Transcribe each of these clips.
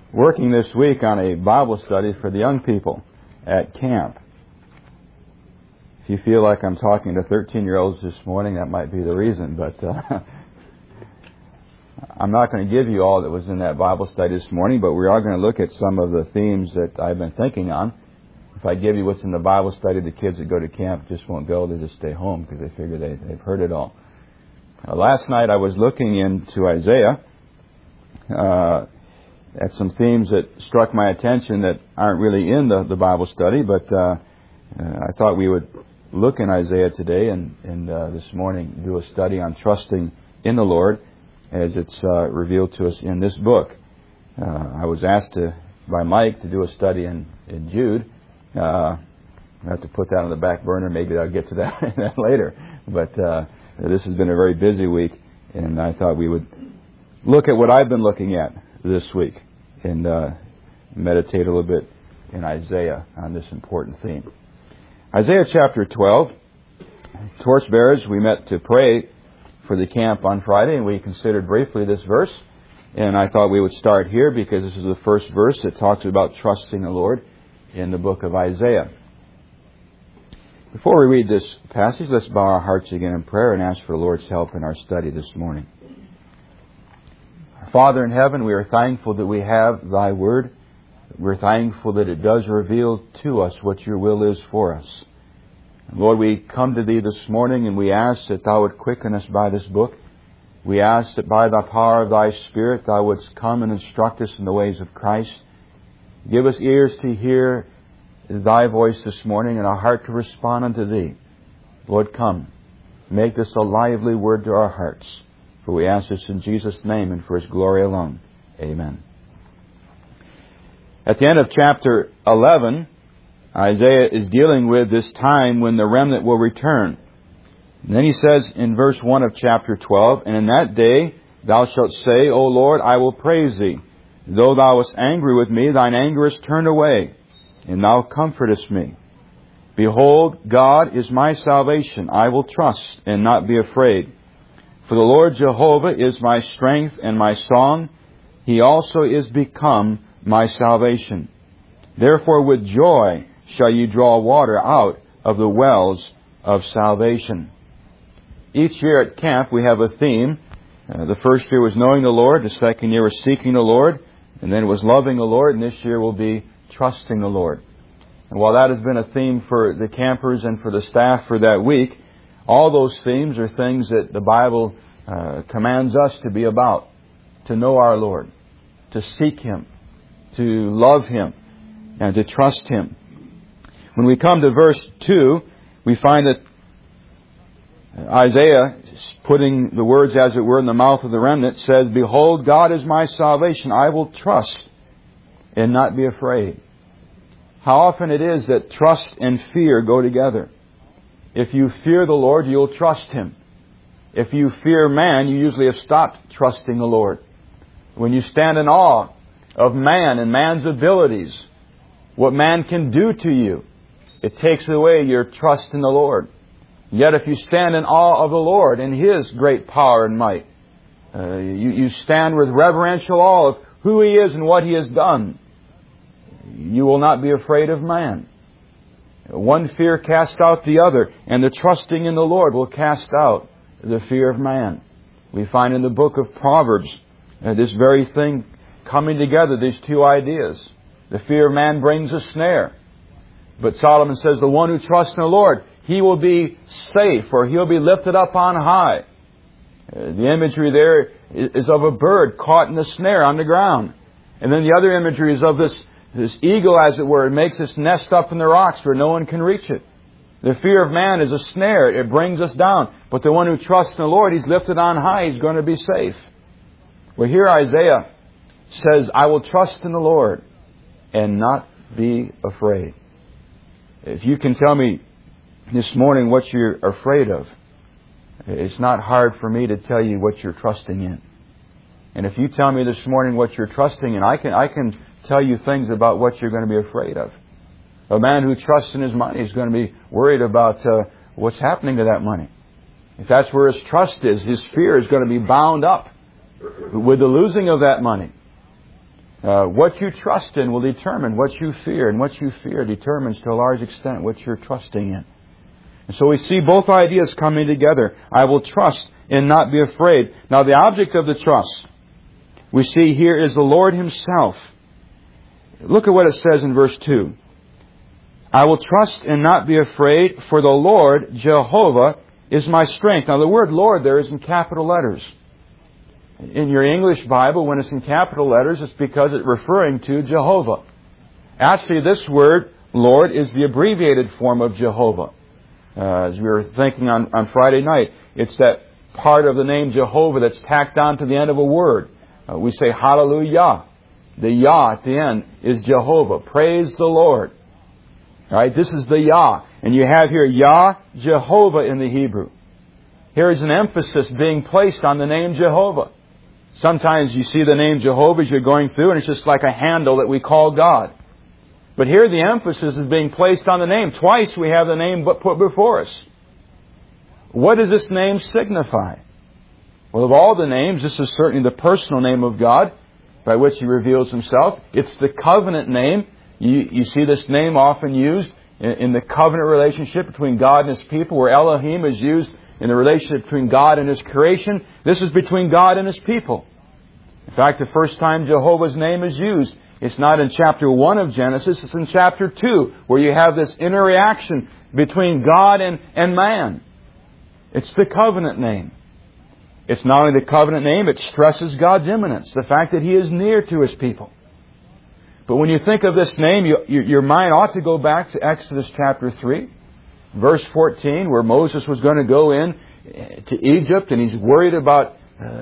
working this week on a Bible study for the young people at camp. If you feel like I'm talking to 13-year-olds this morning, that might be the reason, but I'm not going to give you all that was in that Bible study this morning, but we are going to look at some of the themes that I've been thinking on. If I give you what's in the Bible study, the kids that go to camp just won't go. They just stay home because they figure they've heard it all. Last night I was looking into Isaiah at some themes that struck my attention that aren't really in the Bible study, but I thought we would look in Isaiah today and this morning do a study on trusting in the Lord as it's revealed to us in this book. I was asked by Mike to do a study in Jude. I have to put that on the back burner. Maybe I'll get to that later. But this has been a very busy week, and I thought we would look at what I've been looking at this week and meditate a little bit in Isaiah on this important theme. Isaiah chapter 12. Torchbearers, we met to pray for the camp on Friday, and we considered briefly this verse. And I thought we would start here because this is the first verse that talks about trusting the Lord in the book of Isaiah. Before we read this passage, let's bow our hearts again in prayer and ask for the Lord's help in our study this morning. Father in heaven, we are thankful that we have Thy Word. We're thankful that it does reveal to us what Your will is for us. And Lord, we come to Thee this morning and we ask that Thou would quicken us by this book. We ask that by the power of Thy Spirit Thou wouldst come and instruct us in the ways of Christ. Give us ears to hear Thy voice this morning and a heart to respond unto Thee. Lord, come. Make this a lively word to our hearts. For we ask this in Jesus' name and for His glory alone. Amen. At the end of chapter 11, Isaiah is dealing with this time when the remnant will return. And then he says in verse 1 of chapter 12, "And in that day thou shalt say, O Lord, I will praise Thee. Though Thou wast angry with me, Thine anger is turned away, and Thou comfortest me. Behold, God is my salvation. I will trust and not be afraid. For the Lord Jehovah is my strength and my song. He also is become my salvation. Therefore with joy shall you draw water out of the wells of salvation." Each year at camp we have a theme. The first year was knowing the Lord. The second year was seeking the Lord. And then it was loving the Lord. And this year will be trusting the Lord. And while that has been a theme for the campers and for the staff for that week, all those themes are things that the Bible commands us to be about. To know our Lord. To seek Him. To love Him. And to trust Him. When we come to verse 2, we find that Isaiah, putting the words as it were in the mouth of the remnant, says, "Behold, God is my salvation. I will trust and not be afraid." How often it is that trust and fear go together. If you fear the Lord, you'll trust Him. If you fear man, you usually have stopped trusting the Lord. When you stand in awe of man and man's abilities, what man can do to you, it takes away your trust in the Lord. Yet if you stand in awe of the Lord and His great power and might, you stand with reverential awe of who He is and what He has done, you will not be afraid of man. One fear casts out the other, and the trusting in the Lord will cast out the fear of man. We find in the book of Proverbs this very thing coming together, these two ideas. The fear of man brings a snare. But Solomon says the one who trusts in the Lord, he will be safe, or he'll be lifted up on high. The imagery there is of a bird caught in the snare on the ground. And then the other imagery is of this eagle, as it were. It makes its nest up in the rocks where no one can reach it. The fear of man is a snare. It brings us down. But the one who trusts in the Lord, he's lifted on high. He's going to be safe. Well, here Isaiah says, "I will trust in the Lord and not be afraid." If you can tell me this morning what you're afraid of, it's not hard for me to tell you what you're trusting in. And if you tell me this morning what you're trusting in, I can tell you things about what you're going to be afraid of. A man who trusts in his money is going to be worried about what's happening to that money. If that's where his trust is, his fear is going to be bound up with the losing of that money. What you trust in will determine what you fear, and what you fear determines to a large extent what you're trusting in. And so we see both ideas coming together. I will trust and not be afraid. Now the object of the trust we see here is the Lord Himself. Look at what it says in verse 2. I will trust and not be afraid, for the Lord, Jehovah, is my strength. Now the word Lord there is in capital letters. In your English Bible, when it's in capital letters, it's because it's referring to Jehovah. Actually, this word, Lord, is the abbreviated form of Jehovah. As we were thinking on Friday night, it's that part of the name Jehovah that's tacked on to the end of a word. We say hallelujah. The Yah at the end is Jehovah. Praise the Lord. All right, this is the Yah. And you have here Yah, Jehovah in the Hebrew. Here is an emphasis being placed on the name Jehovah. Sometimes you see the name Jehovah as you're going through, and it's just like a handle that we call God. But here the emphasis is being placed on the name. Twice we have the name put before us. What does this name signify? Well, of all the names, this is certainly the personal name of God by which He reveals Himself. It's the covenant name. You see this name often used in the covenant relationship between God and His people, where Elohim is used in the relationship between God and His creation. This is between God and His people. In fact, the first time Jehovah's name is used, it's not in chapter 1 of Genesis, it's in chapter 2, where you have this interaction between God and man. It's the covenant name. It's not only the covenant name, it stresses God's immanence, the fact that He is near to His people. But when you think of this name, your mind ought to go back to Exodus chapter 3, verse 14, where Moses was going to go in to Egypt, and he's worried about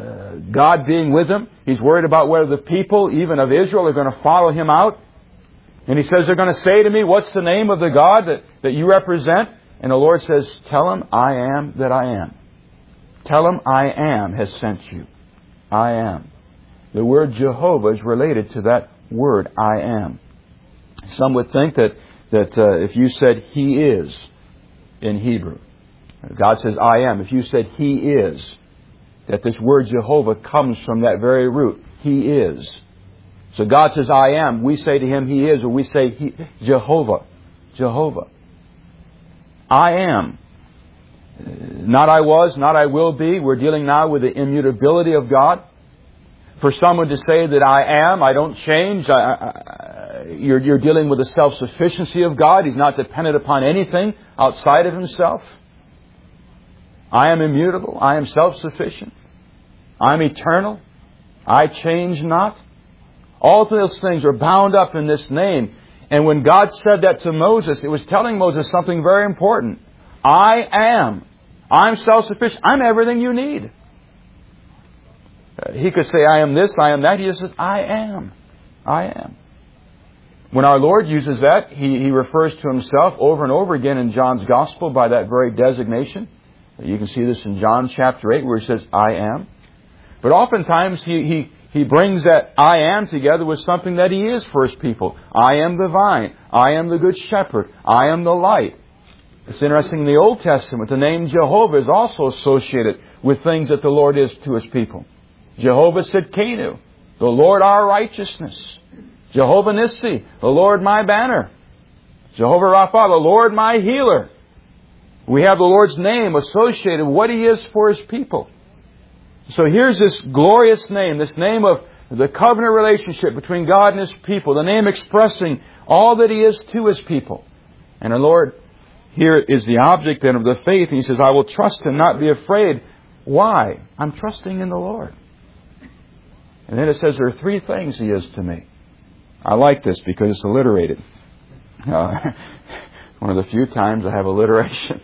God being with him. He's worried about whether the people, even of Israel, are going to follow him out. And he says, they're going to say to me, what's the name of the God that you represent? And the Lord says, tell them I am that I am. Tell them I am has sent you. I am. The word Jehovah is related to that word, I am. Some would think that if you said He is in Hebrew, God says I am. If you said He is, that this word Jehovah comes from that very root. He is. So God says I am. We say to Him He is, or we say Jehovah. Jehovah. I am. Not I was, not I will be. We're dealing now with the immutability of God. For someone to say that I am, I don't change, you're dealing with the self-sufficiency of God. He's not dependent upon anything outside of Himself. I am immutable. I am self-sufficient. I'm eternal. I change not. All of those things are bound up in this name. And when God said that to Moses, it was telling Moses something very important. I am. I'm self-sufficient. I'm everything you need. He could say, I am this, I am that. He just says, I am. I am. When our Lord uses that, He refers to Himself over and over again in John's Gospel by that very designation. You can see this in John chapter 8 where He says, I am. But oftentimes He brings that I am together with something that He is for His people. I am the vine. I am the good shepherd. I am the light. It's interesting in the Old Testament, the name Jehovah is also associated with things that the Lord is to His people. Jehovah Sidkenu, the Lord our righteousness. Jehovah Nissi, the Lord my banner. Jehovah Rapha, the Lord my healer. We have the Lord's name associated with what He is for His people. So here's this glorious name, this name of the covenant relationship between God and His people, the name expressing all that He is to His people. And our Lord here is the object then of the faith. And He says, I will trust and not be afraid. Why? I'm trusting in the Lord. And then it says there are three things He is to me. I like this because it's alliterated. One of the few times I have alliteration.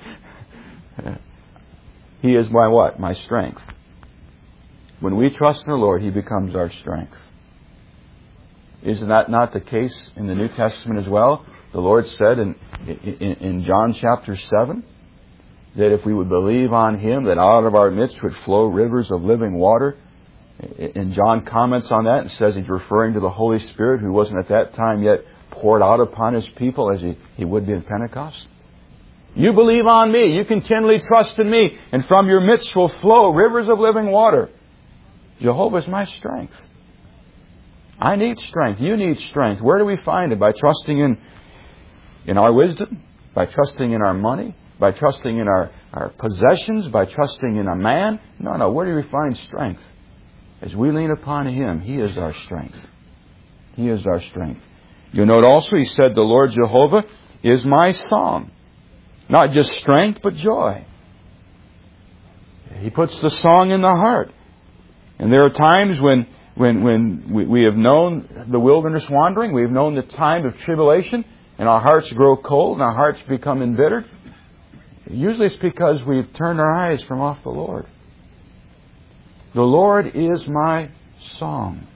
He is my what? My strength. When we trust in the Lord, He becomes our strength. Is that not the case in the New Testament as well? The Lord said in John chapter 7 that if we would believe on Him, that out of our midst would flow rivers of living water. And John comments on that and says He's referring to the Holy Spirit who wasn't at that time yet poured out upon His people as He would be in Pentecost. You believe on me. You continually trust in me. And from your midst will flow rivers of living water. Jehovah is my strength. I need strength. You need strength. Where do we find it? By trusting in our wisdom? By trusting in our money? By trusting in our possessions? By trusting in a man? No. Where do we find strength? As we lean upon Him, He is our strength. He is our strength. You'll note also, He said, the Lord Jehovah is my song. Not just strength, but joy. He puts the song in the heart. And there are times when we have known the wilderness wandering, we have known the time of tribulation, and our hearts grow cold and our hearts become embittered. Usually it's because we've turned our eyes from off the Lord. The Lord is my song.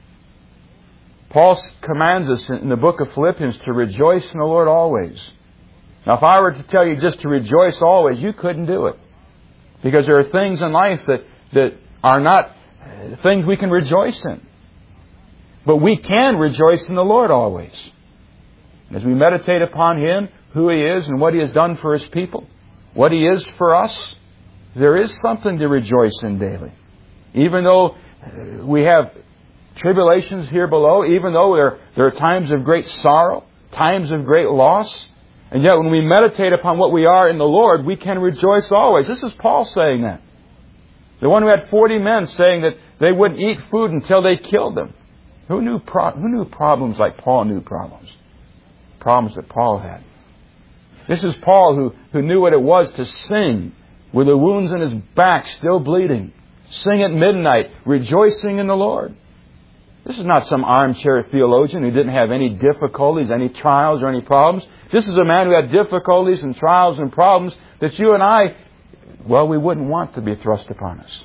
Paul commands us in the book of Philippians to rejoice in the Lord always. Now, if I were to tell you just to rejoice always, you couldn't do it. Because there are things in life that are not things we can rejoice in. But we can rejoice in the Lord always. As we meditate upon Him, who He is and what He has done for His people, what He is for us, there is something to rejoice in daily. Even though we have tribulations here below, even though there are times of great sorrow, times of great loss, and yet when we meditate upon what we are in the Lord, we can rejoice always. This is Paul saying that. The one who had 40 men saying that they wouldn't eat food until they killed them. Who knew problems like Paul knew problems? Problems that Paul had. This is Paul who knew what it was to sing with the wounds in his back still bleeding. Sing at midnight, rejoicing in the Lord. This is not some armchair theologian who didn't have any difficulties, any trials or any problems. This is a man who had difficulties and trials and problems that you and I, we wouldn't want to be thrust upon us.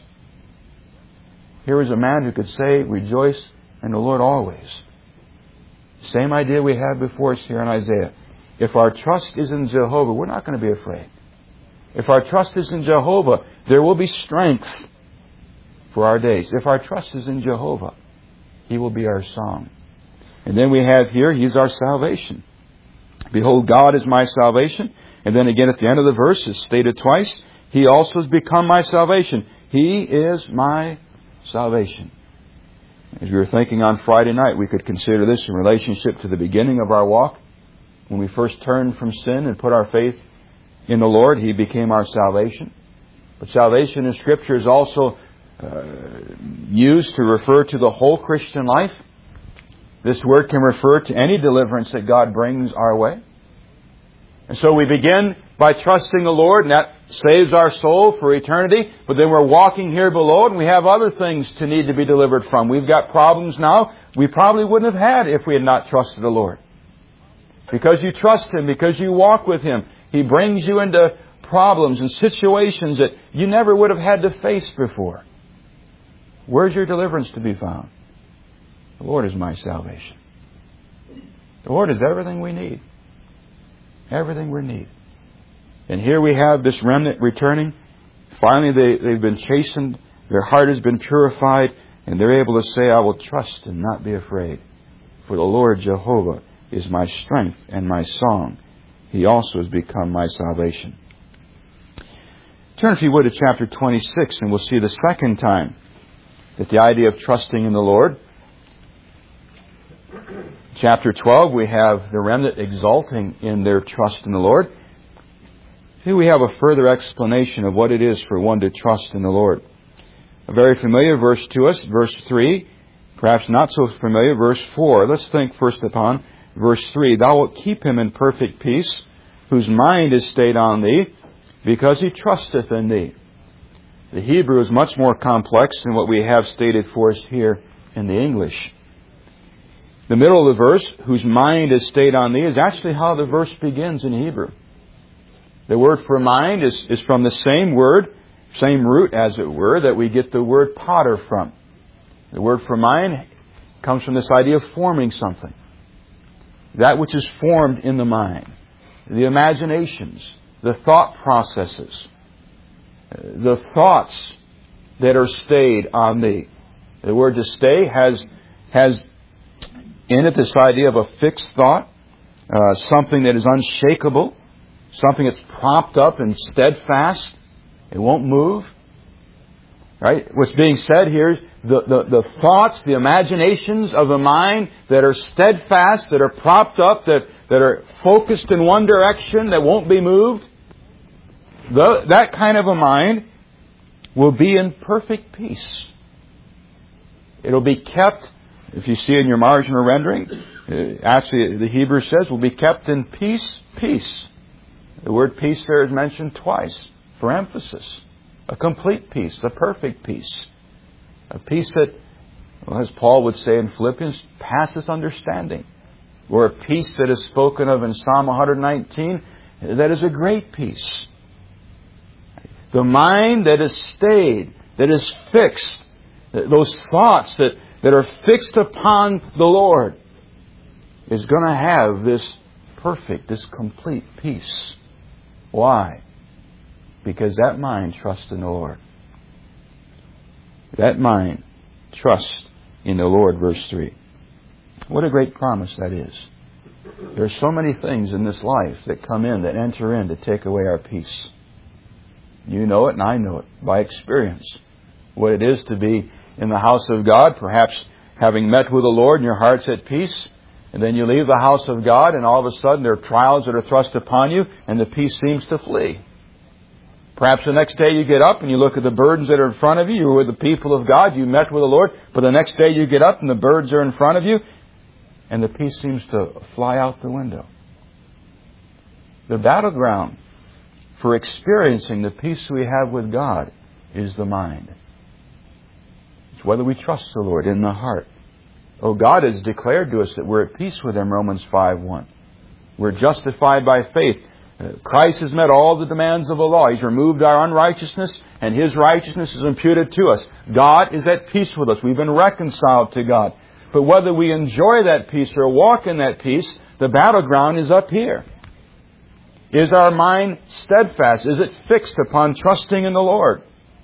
Here is a man who could say, rejoice in the Lord always. Same idea we have before us here in Isaiah. If our trust is in Jehovah, we're not going to be afraid. If our trust is in Jehovah, there will be strength for our days. If our trust is in Jehovah, He will be our song. And then we have here, He's our salvation. Behold, God is my salvation. And then again at the end of the verse, it's stated twice, He also has become my salvation. He is my salvation. As we were thinking on Friday night, we could consider this in relationship to the beginning of our walk. When we first turned from sin and put our faith in the Lord, He became our salvation. But salvation in Scripture is also used to refer to the whole Christian life. This word can refer to any deliverance that God brings our way. And so we begin by trusting the Lord, and that saves our soul for eternity. But then we're walking here below, and we have other things to need to be delivered from. We've got problems now we probably wouldn't have had if we had not trusted the Lord. Because you trust Him, because you walk with Him, He brings you into problems and situations that you never would have had to face before. Where's your deliverance to be found? The Lord is my salvation. The Lord is everything we need. Everything we need. And here we have this remnant returning. Finally, they've been chastened. Their heart has been purified. And they're able to say, I will trust and not be afraid. For the Lord Jehovah is my strength and my song. He also has become my salvation. Turn, if you would, to chapter 26, and we'll see the second time that the idea of trusting in the Lord. Chapter 12, we have the remnant exulting in their trust in the Lord. Here we have a further explanation of what it is for one to trust in the Lord. A very familiar verse to us, verse 3. Perhaps not so familiar, verse 4. Let's think first upon verse 3. Thou wilt keep him in perfect peace, whose mind is stayed on Thee, because he trusteth in Thee. The Hebrew is much more complex than what we have stated for us here in the English. The middle of the verse, whose mind is stayed on Thee, is actually how the verse begins in Hebrew. The word for mind is from the same word, same root as it were, that we get the word potter from. The word for mind comes from this idea of forming something. That which is formed in the mind. The imaginations, the thought processes, the thoughts that are stayed on Thee. The word to stay has in it this idea of a fixed thought, something that is unshakable, something that's propped up and steadfast. It won't move. Right? What's being said here is the thoughts, the imaginations of the mind that are steadfast, that are propped up, that are focused in one direction, that won't be moved. That kind of a mind will be in perfect peace. It'll be kept, if you see in your marginal rendering, actually the Hebrew says, will be kept in peace. The word peace there is mentioned twice for emphasis. A complete peace, a perfect peace. A peace that, well, as Paul would say in Philippians, passes understanding. Or a peace that is spoken of in Psalm 119, that is a great peace. The mind that is stayed, that is fixed, those thoughts that are fixed upon the Lord, is going to have this perfect, this complete peace. Why? Because that mind trusts in the Lord. That mind trusts in the Lord, verse 3. What a great promise that is. There are so many things in this life that come in, that enter in to take away our peace. You know it and I know it by experience. What it is to be in the house of God, perhaps having met with the Lord and your heart's at peace, and then you leave the house of God and all of a sudden there are trials that are thrust upon you and the peace seems to flee. Perhaps the next day you get up and you look at the burdens that are in front of you. You were with the people of God. You met with the Lord. But the next day you get up and the burdens are in front of you. And the peace seems to fly out the window. The battleground for experiencing the peace we have with God is the mind. It's whether we trust the Lord in the heart. Oh, God has declared to us that we're at peace with Him, Romans 5:1. We're justified by faith. Christ has met all the demands of the law. He's removed our unrighteousness, and His righteousness is imputed to us. God is at peace with us. We've been reconciled to God. But whether we enjoy that peace or walk in that peace, the battleground is up here. Is our mind steadfast? Is it fixed upon trusting in the Lord?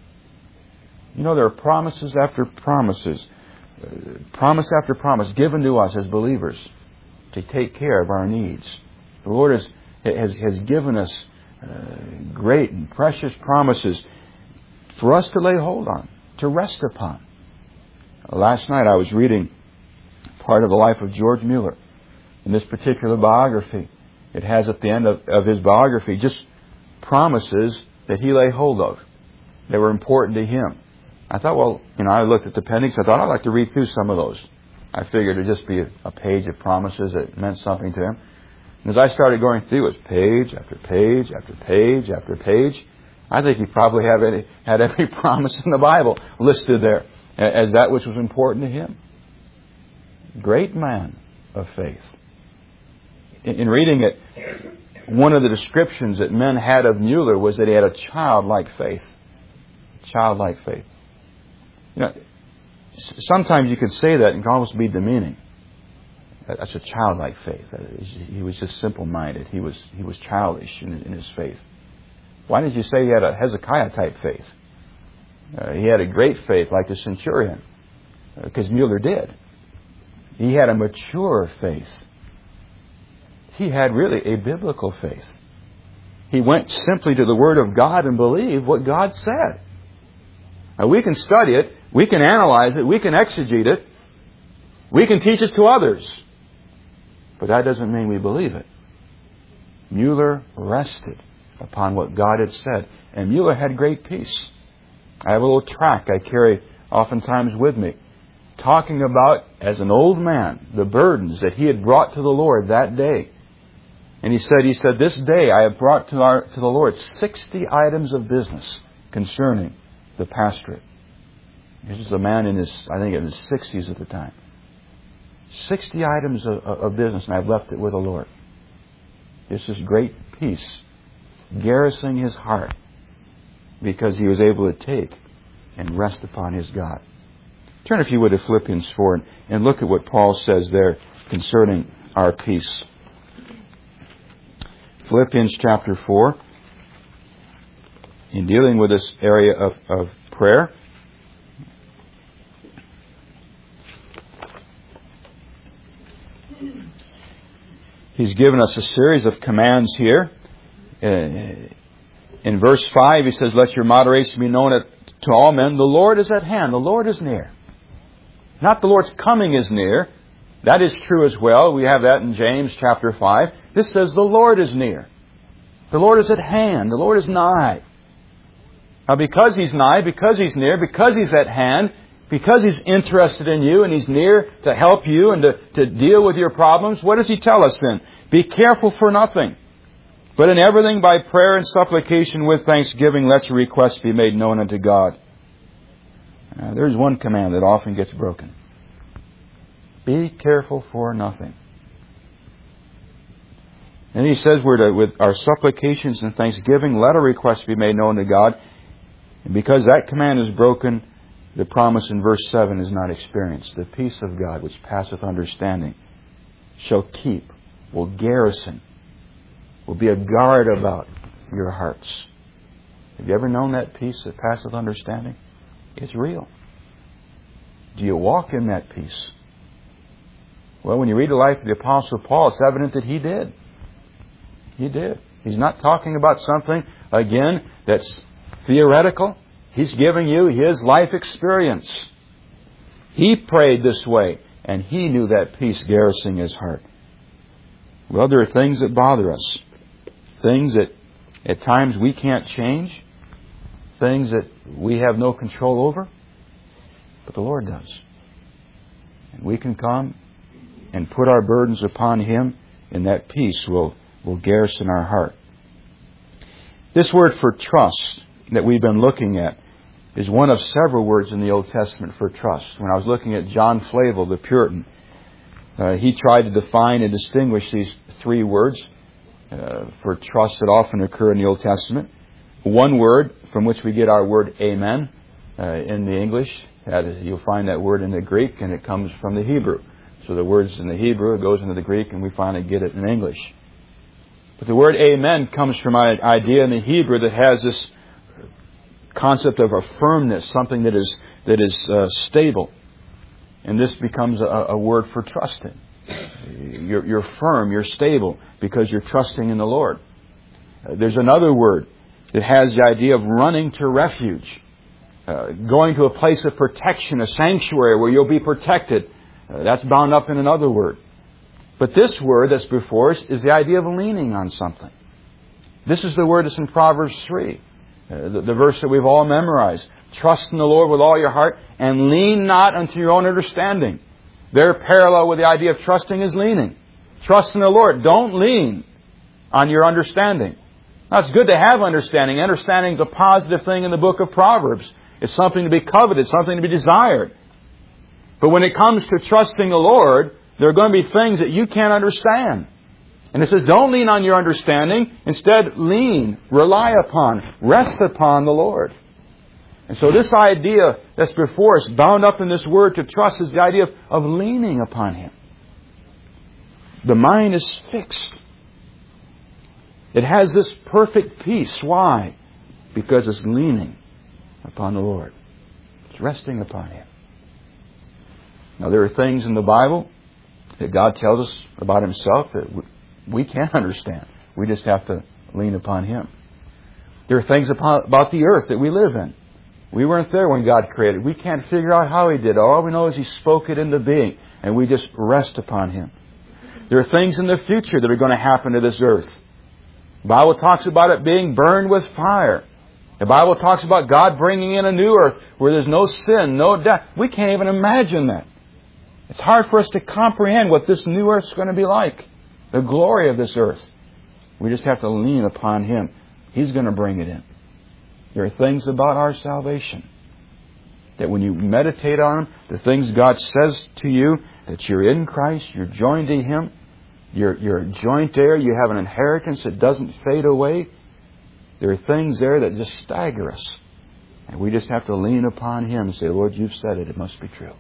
You know, there are promises after promises, promise after promise given to us as believers to take care of our needs. The Lord has given us great and precious promises for us to lay hold on, to rest upon. Last night I was reading part of the life of George Mueller. In this particular biography, it has at the end of his biography just promises that he lay hold of. They were important to him. I thought, well, I looked at the appendix. I thought I'd like to read through some of those. I figured it would just be a page of promises that meant something to him. And as I started going through, it was page after page after page after page. I think he probably had every promise in the Bible listed there as that which was important to him. Great man of faith. In reading it, one of the descriptions that men had of Mueller was that he had a childlike faith. Childlike faith. Sometimes you could say that and it can almost be demeaning. That's a childlike faith. He was just simple-minded. He was childish in his faith. Why did you say he had a Hezekiah-type faith? He had a great faith like the centurion, because Mueller did. He had a mature faith. He had really a biblical faith. He went simply to the Word of God and believed what God said. Now, we can study it, we can analyze it, we can exegete it, we can teach it to others. But that doesn't mean we believe it. Mueller rested upon what God had said. And Mueller had great peace. I have a little tract I carry oftentimes with me, talking about, as an old man, the burdens that he had brought to the Lord that day. And he said, this day I have brought to the Lord 60 items of business concerning the pastorate. This is a man in his 60s at the time. 60 items of business, and I've left it with the Lord. This is great peace, garrisoning his heart, because he was able to take and rest upon his God. Turn, if you would, to Philippians 4 and look at what Paul says there concerning our peace. Philippians chapter 4, in dealing with this area of prayer. He's given us a series of commands here. In verse 5, he says, let your moderation be known to all men. The Lord is at hand. The Lord is near. Not the Lord's coming is near. That is true as well. We have that in James chapter 5. This says the Lord is near. The Lord is at hand. The Lord is nigh. Now because He's nigh, because He's near, because He's at hand, because He's interested in you and He's near to help you and to deal with your problems, what does He tell us then? Be careful for nothing, but in everything by prayer and supplication with thanksgiving let your requests be made known unto God. There's one command that often gets broken. Be careful for nothing. And he says we're to, with our supplications and thanksgiving, let our requests be made known to God. And because that command is broken, the promise in verse 7 is not experienced. The peace of God, which passeth understanding, shall keep, will garrison, will be a guard about your hearts. Have you ever known that peace that passeth understanding? It's real. Do you walk in that peace? Well, when you read the life of the Apostle Paul, it's evident that he did. He did. He's not talking about something, again, that's theoretical. He's giving you his life experience. He prayed this way, and he knew that peace garrisoning his heart. Well, there are things that bother us. Things that at times we can't change. Things that we have no control over. But the Lord does. And we can come and put our burdens upon Him, and that peace will garrison our heart. This word for trust that we've been looking at is one of several words in the Old Testament for trust. When I was looking at John Flavel, the Puritan, he tried to define and distinguish these three words for trust that often occur in the Old Testament. One word from which we get our word amen in the English. You'll find that word in the Greek, and it comes from the Hebrew. So the word's in the Hebrew, it goes into the Greek, and we finally get it in English. But the word amen comes from an idea in the Hebrew that has this concept of a firmness, something that is stable. And this becomes a word for trusting. You're firm, you're stable, because you're trusting in the Lord. There's another word that has the idea of running to refuge, going to a place of protection, a sanctuary where you'll be protected. That's bound up in another word. But this word that's before us is the idea of leaning on something. This is the word that's in Proverbs 3, the verse that we've all memorized. Trust in the Lord with all your heart and lean not unto your own understanding. Their parallel with the idea of trusting is leaning. Trust in the Lord. Don't lean on your understanding. Now, it's good to have understanding. Understanding is a positive thing in the book of Proverbs. It's something to be coveted, something to be desired. But when it comes to trusting the Lord, there are going to be things that you can't understand. And it says, don't lean on your understanding. Instead, lean, rely upon, rest upon the Lord. And so this idea that's before us, bound up in this word to trust, is the idea of leaning upon Him. The mind is fixed. It has this perfect peace. Why? Because it's leaning upon the Lord. It's resting upon Him. Now, there are things in the Bible that God tells us about Himself that we can't understand. We just have to lean upon Him. There are things about the earth that we live in. We weren't there when God created. We can't figure out how He did. All we know is He spoke it into being, and we just rest upon Him. There are things in the future that are going to happen to this earth. The Bible talks about it being burned with fire. The Bible talks about God bringing in a new earth where there's no sin, no death. We can't even imagine that. It's hard for us to comprehend what this new earth is going to be like. The glory of this earth. We just have to lean upon Him. He's going to bring it in. There are things about our salvation that when you meditate on them, the things God says to you, that you're in Christ, you're joined to Him, you're a joint heir, you have an inheritance that doesn't fade away. There are things there that just stagger us. And we just have to lean upon Him and say, Lord, you've said it. It must be true.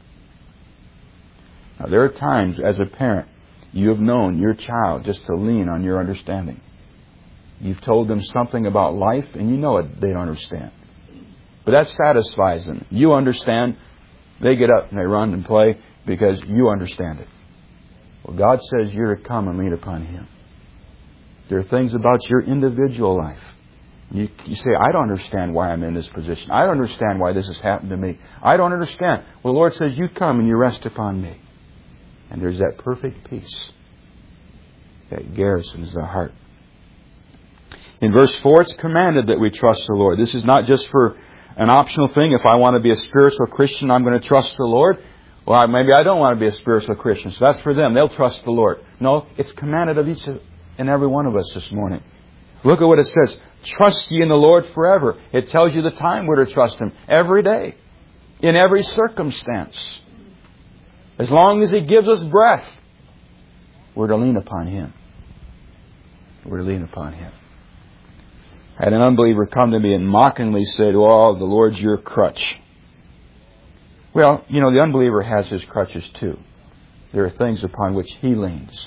Now, there are times as a parent, you have known your child just to lean on your understanding. You've told them something about life, and you know it, they don't understand. But that satisfies them. You understand. They get up and they run and play because you understand it. Well, God says you're to come and lean upon Him. There are things about your individual life You say, I don't understand why I'm in this position. I don't understand why this has happened to me. I don't understand. Well, the Lord says, you come and you rest upon me. And there's that perfect peace that garrisons the heart. In verse 4, it's commanded that we trust the Lord. This is not just for an optional thing. If I want to be a spiritual Christian, I'm going to trust the Lord. Well, maybe I don't want to be a spiritual Christian, so that's for them. They'll trust the Lord. No, it's commanded of each and every one of us this morning. Look at what it says. Trust ye in the Lord forever. It tells you the time we're to trust Him. Every day. In every circumstance. As long as He gives us breath, we're to lean upon Him. We're to lean upon Him. I had an unbeliever come to me and mockingly said, "Oh, the Lord's your crutch." Well, the unbeliever has his crutches too. There are things upon which he leans.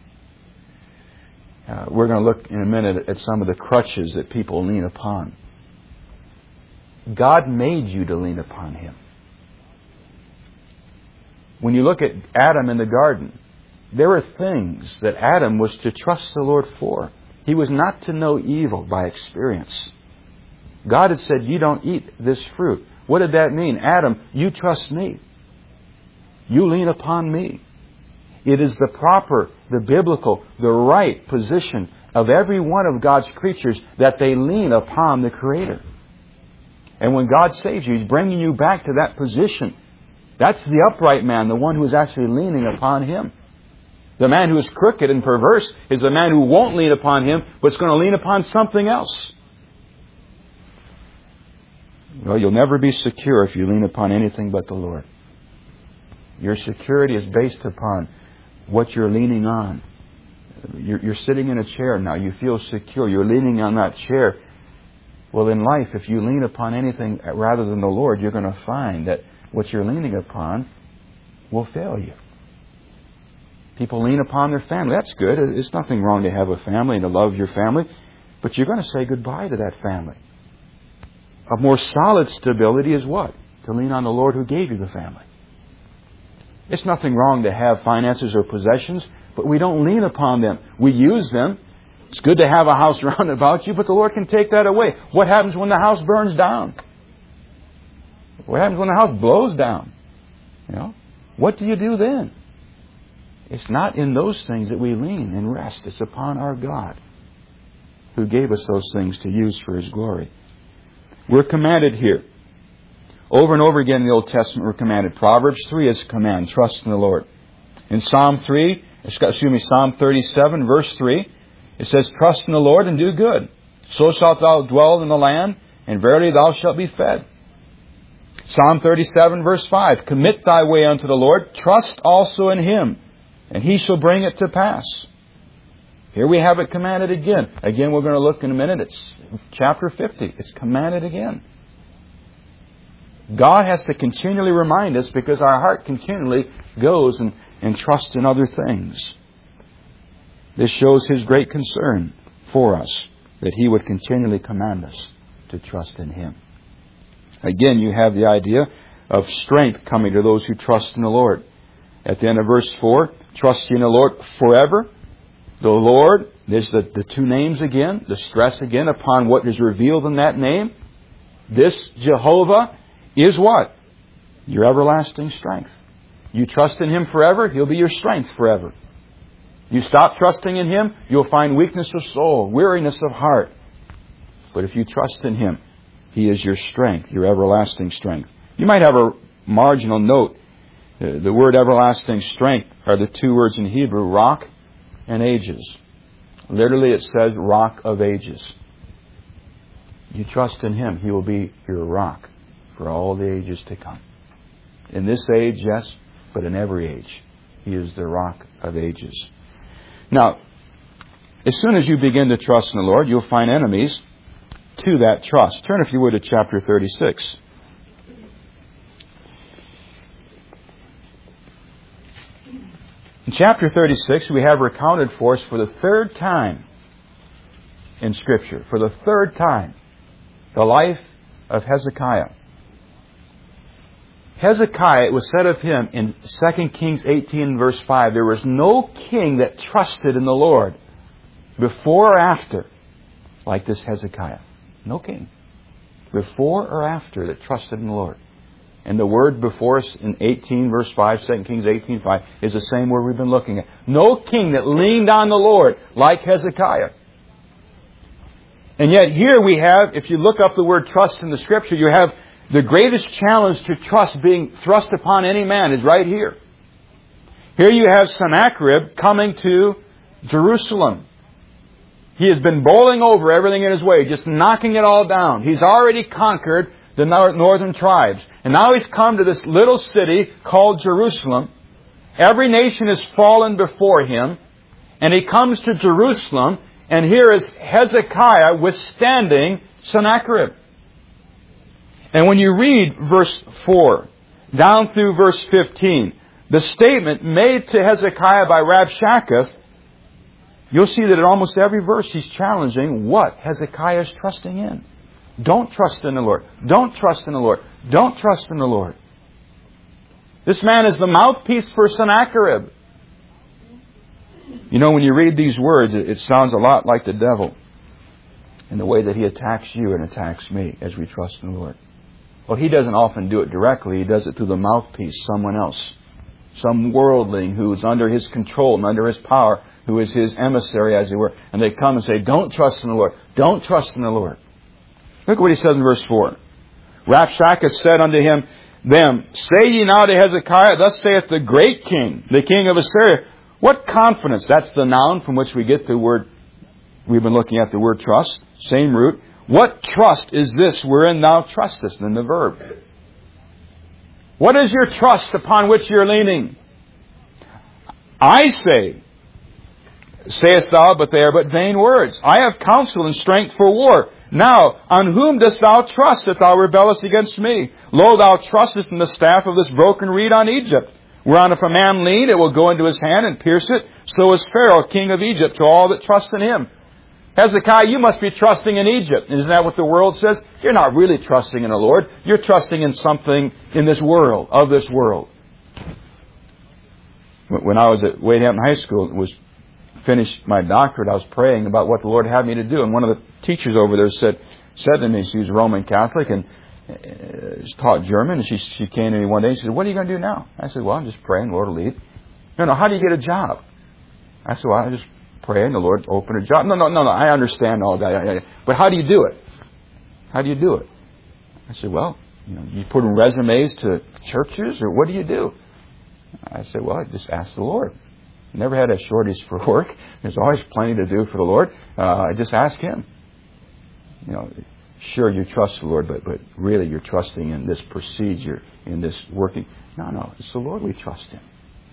We're going to look in a minute at some of the crutches that people lean upon. God made you to lean upon Him. When you look at Adam in the garden, there were things that Adam was to trust the Lord for. He was not to know evil by experience. God had said, you don't eat this fruit. What did that mean? Adam, you trust me. You lean upon me. It is the proper, the biblical, the right position of every one of God's creatures that they lean upon the Creator. And when God saves you, He's bringing you back to that position. That's the upright man, the one who is actually leaning upon Him. The man who is crooked and perverse is the man who won't lean upon Him, but is going to lean upon something else. Well, you'll never be secure if you lean upon anything but the Lord. Your security is based upon what you're leaning on. You're sitting in a chair now. You feel secure. You're leaning on that chair. Well, in life, if you lean upon anything rather than the Lord, you're going to find that what you're leaning upon will fail you. People lean upon their family. That's good. It's nothing wrong to have a family and to love your family. But you're going to say goodbye to that family. A more solid stability is what? To lean on the Lord who gave you the family. It's nothing wrong to have finances or possessions, but we don't lean upon them. We use them. It's good to have a house round about you, but the Lord can take that away. What happens when the house burns down? What happens when the house blows down? What do you do then? It's not in those things that we lean and rest. It's upon our God who gave us those things to use for His glory. We're commanded here. Over and over again in the Old Testament we're commanded. Proverbs 3 is a command. Trust in the Lord. In Psalm 37, verse 3, it says, trust in the Lord and do good. So shalt thou dwell in the land, and verily thou shalt be fed. Psalm 37, verse 5, commit thy way unto the Lord. Trust also in Him, and He shall bring it to pass. Here we have it commanded again. Again, we're going to look in a minute. It's chapter 50. It's commanded again. God has to continually remind us because our heart continually goes and trusts in other things. This shows His great concern for us, that He would continually command us to trust in Him. Again, you have the idea of strength coming to those who trust in the Lord. At the end of verse 4, trust ye in the Lord forever. The Lord, there's the two names again, the stress again upon what is revealed in that name. This Jehovah is what? Your everlasting strength. You trust in Him forever, He'll be your strength forever. You stop trusting in Him, you'll find weakness of soul, weariness of heart. But if you trust in Him, He is your strength, your everlasting strength. You might have a marginal note. The word everlasting strength are the two words in Hebrew, rock and ages. Literally it says rock of ages. You trust in Him, He will be your rock for all the ages to come. In this age, yes, but in every age, He is the rock of ages. Now, as soon as you begin to trust in the Lord, you'll find enemies to that trust. Turn, if you would, to chapter 36. In chapter 36, we have recounted for us for the third time in Scripture, for the third time, the life of Hezekiah. Hezekiah, it was said of him in 2 Kings 18 verse 5, there was no king that trusted in the Lord before or after like this Hezekiah. No king. Before or after that trusted in the Lord. And the word before us in 18 verse 5, 2 Kings 18:5, is the same word we've been looking at. No king that leaned on the Lord like Hezekiah. And yet here we have, if you look up the word trust in the Scripture, you have the greatest challenge to trust being thrust upon any man is right here. Here you have Sennacherib coming to Jerusalem. He has been bowling over everything in his way, just knocking it all down. He's already conquered the northern tribes. And now he's come to this little city called Jerusalem. Every nation has fallen before him. And he comes to Jerusalem, and here is Hezekiah withstanding Sennacherib. And when you read verse 4 down through verse 15, the statement made to Hezekiah by Rabshakeh, you'll see that in almost every verse he's challenging what Hezekiah is trusting in. Don't trust in the Lord. Don't trust in the Lord. Don't trust in the Lord. This man is the mouthpiece for Sennacherib. You know, when you read these words, it sounds a lot like the devil in the way that he attacks you and attacks me as we trust in the Lord. Well, he doesn't often do it directly. He does it through the mouthpiece, someone else. Some worldling who's under his control and under his power, who is his emissary, as it were. And they come and say, don't trust in the Lord. Don't trust in the Lord. Look what he says in verse 4. Rabshakeh said unto him, say ye now to Hezekiah, thus saith the great king, the king of Assyria. What confidence? That's the noun from which we get the word, we've been looking at the word trust. Same root. What trust is this wherein thou trustest? In the verb. What is your trust upon which you're leaning? I say, sayest thou, but they are but vain words. I have counsel and strength for war. Now, on whom dost thou trust that thou rebellest against me? Lo, thou trustest in the staff of this broken reed on Egypt. Whereon if a man lean, it will go into his hand and pierce it. So is Pharaoh, king of Egypt, to all that trust in him. Hezekiah, you must be trusting in Egypt. Isn't that what the world says? You're not really trusting in the Lord. You're trusting in something in this world, of this world. When I was at Wade Hampton High School, finished my doctorate, I was praying about what the Lord had me to do. And one of the teachers over there said to me, she was Roman Catholic and she taught German. And she came to me one day and she said, what are you going to do now? I said, well, I'm just praying, the Lord will lead. No, how do you get a job? I said, well, I just pray and the Lord open a job. No, I understand all that. But how do you do it? How do you do it? I said, well, you put in resumes to churches, or what do you do? I said, well, I just ask the Lord. Never had a shortage for work. There's always plenty to do for the Lord. I just ask Him. Sure, you trust the Lord, but really you're trusting in this procedure, in this working. No, it's the Lord we trust in.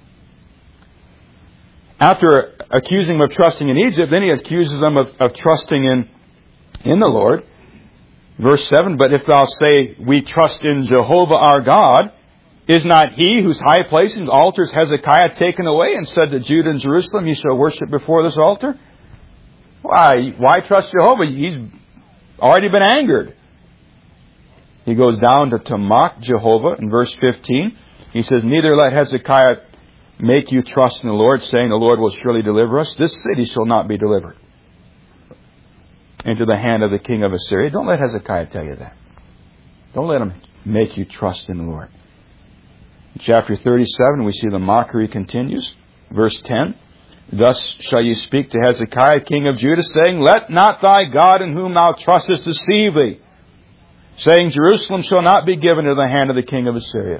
After accusing him of trusting in Egypt, then he accuses them of trusting in the Lord. Verse 7, but if thou say, we trust in Jehovah our God, is not he whose high places and altars Hezekiah taken away and said to Judah and Jerusalem, ye shall worship before this altar? Why trust Jehovah? He's already been angered. He goes down to mock Jehovah in verse 15. He says, neither let Hezekiah make you trust in the Lord, saying, the Lord will surely deliver us. This city shall not be delivered into the hand of the king of Assyria. Don't let Hezekiah tell you that. Don't let him make you trust in the Lord. In chapter 37, we see the mockery continues. Verse 10, thus shall you speak to Hezekiah, king of Judah, saying, let not thy God in whom thou trustest deceive thee, saying, Jerusalem shall not be given to the hand of the king of Assyria.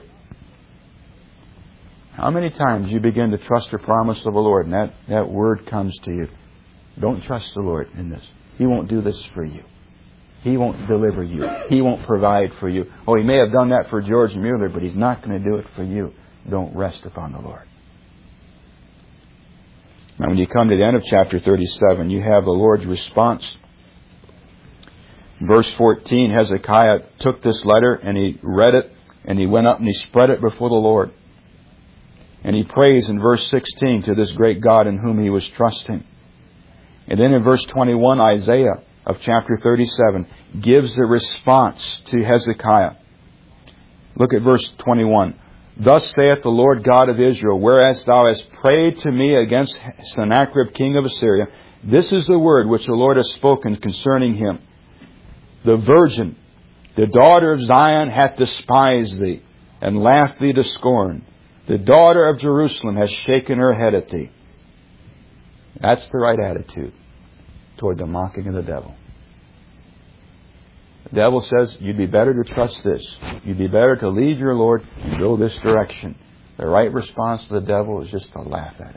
How many times you begin to trust the promise of the Lord and that word comes to you? Don't trust the Lord in this. He won't do this for you. He won't deliver you. He won't provide for you. Oh, He may have done that for George Mueller, but He's not going to do it for you. Don't rest upon the Lord. Now, when you come to the end of chapter 37, you have the Lord's response. Verse 14, Hezekiah took this letter and he read it, and he went up and he spread it before the Lord. And he prays in verse 16 to this great God in whom he was trusting. And then in verse 21, Isaiah of chapter 37 gives the response to Hezekiah. Look at verse 21. Thus saith the Lord God of Israel, whereas thou hast prayed to me against Sennacherib king of Assyria, this is the word which the Lord has spoken concerning him. The virgin, the daughter of Zion, hath despised thee, and laughed thee to scorn. The daughter of Jerusalem has shaken her head at thee. That's the right attitude toward the mocking of the devil. The devil says, you'd be better to trust this. You'd be better to leave your Lord and go this direction. The right response to the devil is just to laugh at him.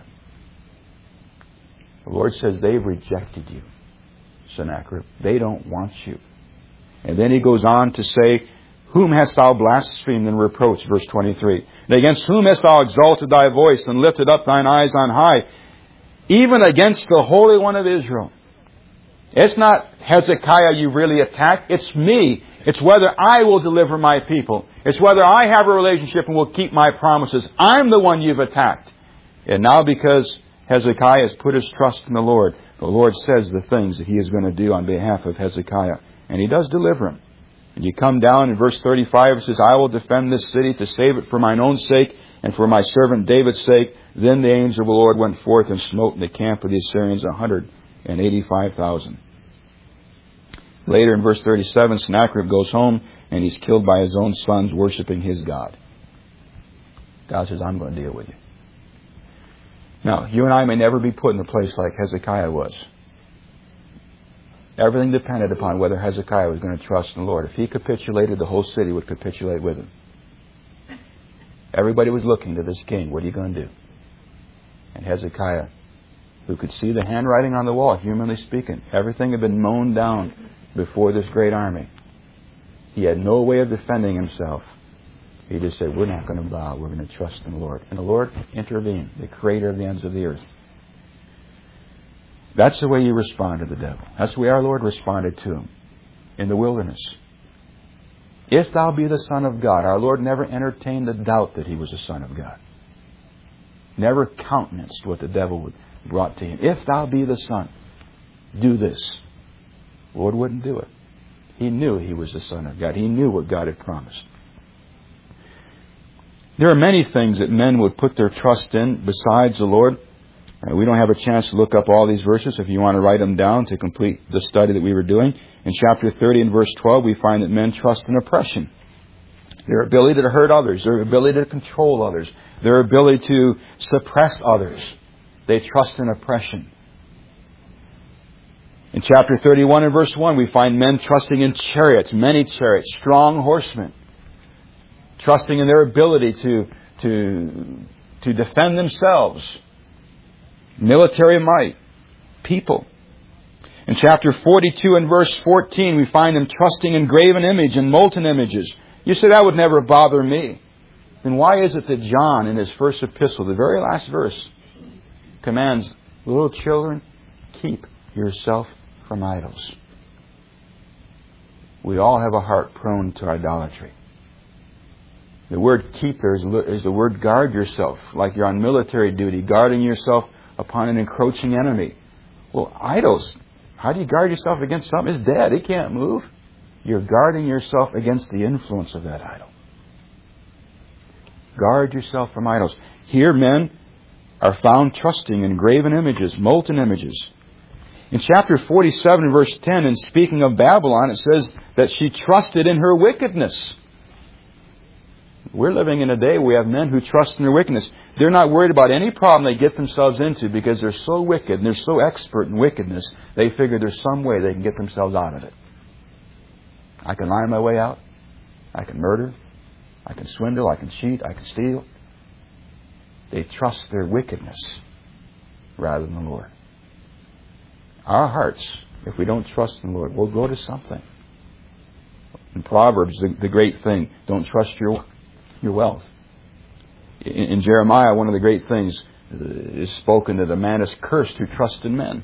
The Lord says, they've rejected you, Sennacherib. They don't want you. And then he goes on to say, whom hast thou blasphemed and reproached? Verse 23. And against whom hast thou exalted thy voice and lifted up thine eyes on high? Even against the Holy One of Israel. It's not Hezekiah you really attack. It's me. It's whether I will deliver my people. It's whether I have a relationship and will keep my promises. I'm the one you've attacked. And now because Hezekiah has put his trust in the Lord says the things that He is going to do on behalf of Hezekiah. And He does deliver him. And you come down in verse 35, it says, I will defend this city to save it for mine own sake and for my servant David's sake. Then the angel of the Lord went forth and smote in the camp of the Assyrians 185,000. Later in verse 37, Sennacherib goes home and he's killed by his own sons worshiping his God. God says, I'm going to deal with you. Now, you and I may never be put in a place like Hezekiah was. Everything depended upon whether Hezekiah was going to trust in the Lord. If he capitulated, the whole city would capitulate with him. Everybody was looking to this king. What are you going to do? And Hezekiah, who could see the handwriting on the wall, humanly speaking, everything had been mown down before this great army. He had no way of defending himself. He just said, we're not going to bow. We're going to trust in the Lord. And the Lord intervened, the creator of the ends of the earth. That's the way you respond to the devil. That's the way our Lord responded to him in the wilderness. If thou be the Son of God, our Lord never entertained the doubt that He was the Son of God. Never countenanced what the devil brought to Him. If thou be the Son, do this. The Lord wouldn't do it. He knew He was the Son of God. He knew what God had promised. There are many things that men would put their trust in besides the Lord. We don't have a chance to look up all these verses. If you want to write them down to complete the study that we were doing. In chapter 30 and verse 12, we find that men trust in oppression. Their ability to hurt others. Their ability to control others. Their ability to suppress others. They trust in oppression. In chapter 31 and verse 1, we find men trusting in chariots, many chariots, strong horsemen. Trusting in their ability to defend themselves. Military might. People. In chapter 42 and verse 14, we find them trusting in graven image and molten images. You say, that would never bother me. Then why is it that John, in his first epistle, the very last verse, commands, little children, keep yourself from idols? We all have a heart prone to idolatry. The word keep there is the word guard yourself, like you're on military duty, guarding yourself upon an encroaching enemy. Well, idols, how do you guard yourself against something that's dead? It can't move. You're guarding yourself against the influence of that idol. Guard yourself from idols. Here men are found trusting in graven images, molten images. In chapter 47 verse 10, in speaking of Babylon, it says that she trusted in her wickedness. We're living in a day where we have men who trust in their wickedness. They're not worried about any problem they get themselves into because they're so wicked and they're so expert in wickedness, they figure there's some way they can get themselves out of it. I can lie my way out. I can murder. I can swindle. I can cheat. I can steal. They trust their wickedness rather than the Lord. Our hearts, if we don't trust in the Lord, will go to something. In Proverbs, the great thing, don't trust your wealth. In Jeremiah, one of the great things is spoken that a man is cursed who trusts in men.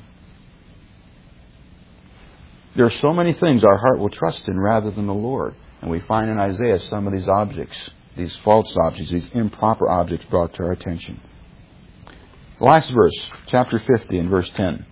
There are so many things our heart will trust in rather than the Lord. And we find in Isaiah some of these objects, these false objects, these improper objects brought to our attention. Last verse, chapter 50 and verse 10.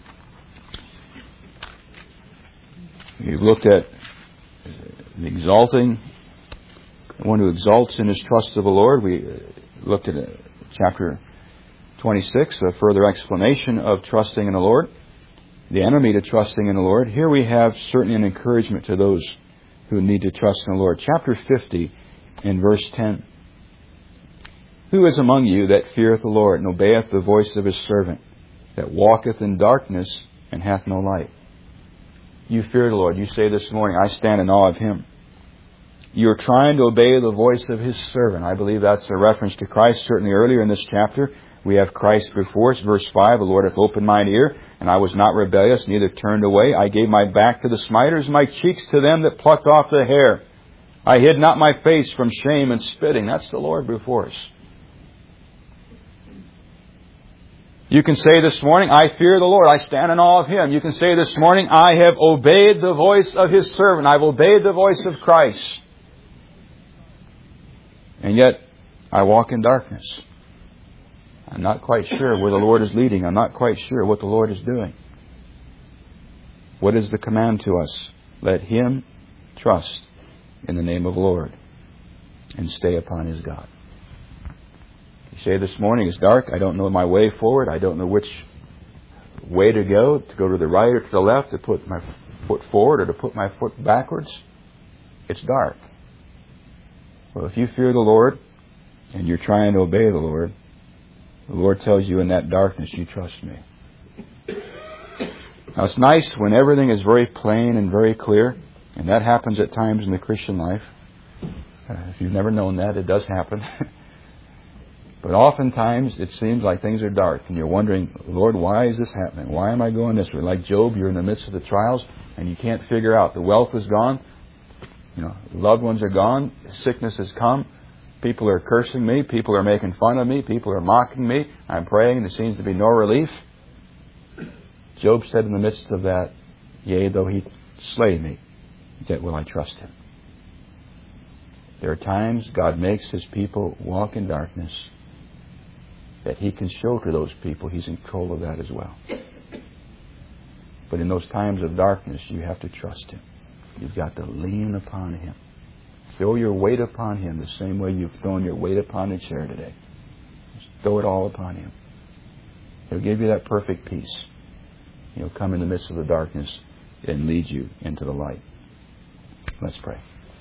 We've looked at the exalting, one who exalts in his trust of the Lord. We looked at chapter 26, a further explanation of trusting in the Lord. the enemy to trusting in the Lord, here we have certainly an encouragement to those who need to trust in the Lord. Chapter 50 in verse 10. Who is among you that feareth the Lord, and obeyeth the voice of his servant, that walketh in darkness, and hath no light? You fear the Lord. You say this morning, I stand in awe of Him. You're trying to obey the voice of His servant. I believe that's a reference to Christ. Certainly earlier in this chapter, we have Christ before us. Verse 5, the Lord hath opened mine ear, and I was not rebellious, neither turned away. I gave my back to the smiters, my cheeks to them that plucked off the hair. I hid not my face from shame and spitting. That's the Lord before us. You can say this morning, I fear the Lord. I stand in awe of Him. You can say this morning, I have obeyed the voice of His servant. I've obeyed the voice of Christ. And yet, I walk in darkness. I'm not quite sure where the Lord is leading. I'm not quite sure what the Lord is doing. What is the command to us? Let him trust in the name of the Lord and stay upon his God. You say this morning, it's dark. I don't know my way forward. I don't know which way to go to the right or to the left, to put my foot forward or to put my foot backwards. It's dark. Well, if you fear the Lord and you're trying to obey the Lord tells you in that darkness, you trust me. Now, it's nice when everything is very plain and very clear, and that happens at times in the Christian life. If you've never known that, it does happen. But oftentimes, it seems like things are dark, and you're wondering, Lord, why is this happening? Why am I going this way? Like Job, you're in the midst of the trials, and you can't figure out. The wealth is gone. Loved ones are gone. Sickness has come. People are cursing me. People are making fun of me. People are mocking me. I'm praying. There seems to be no relief. Job said in the midst of that, yea, though he slay me, yet will I trust him. There are times God makes his people walk in darkness that he can show to those people he's in control of that as well. But in those times of darkness, you have to trust him. You've got to lean upon him. Throw your weight upon him the same way you've thrown your weight upon the chair today. Just throw it all upon him. He'll give you that perfect peace. He'll come in the midst of the darkness and lead you into the light. Let's pray.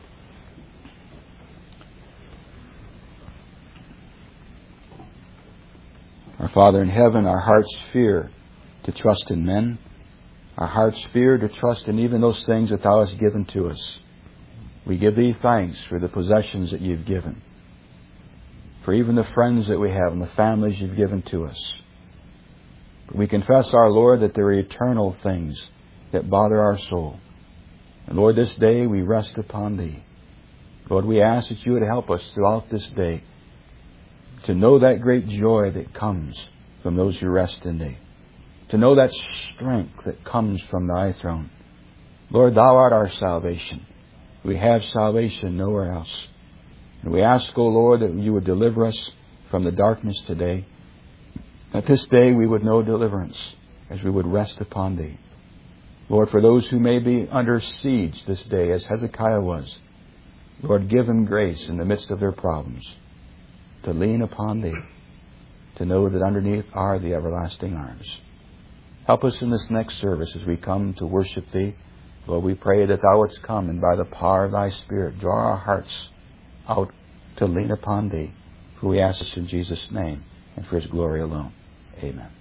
Our Father in heaven, our hearts fear to trust in men. Our hearts fear to trust in even those things that Thou hast given to us. We give Thee thanks for the possessions that You've given, for even the friends that we have and the families You've given to us. But we confess, our Lord, that there are eternal things that bother our soul. And Lord, this day we rest upon Thee. Lord, we ask that You would help us throughout this day to know that great joy that comes from those who rest in Thee, to know that strength that comes from Thy throne. Lord, Thou art our salvation. We have salvation nowhere else. And we ask, O Lord, that You would deliver us from the darkness today, that this day we would know deliverance as we would rest upon Thee. Lord, for those who may be under siege this day, as Hezekiah was, Lord, give them grace in the midst of their problems to lean upon Thee, to know that underneath are the everlasting arms. Help us in this next service as we come to worship Thee. Lord, we pray that Thou wouldst come and by the power of Thy Spirit draw our hearts out to lean upon Thee. For we ask this in Jesus' name and for His glory alone. Amen.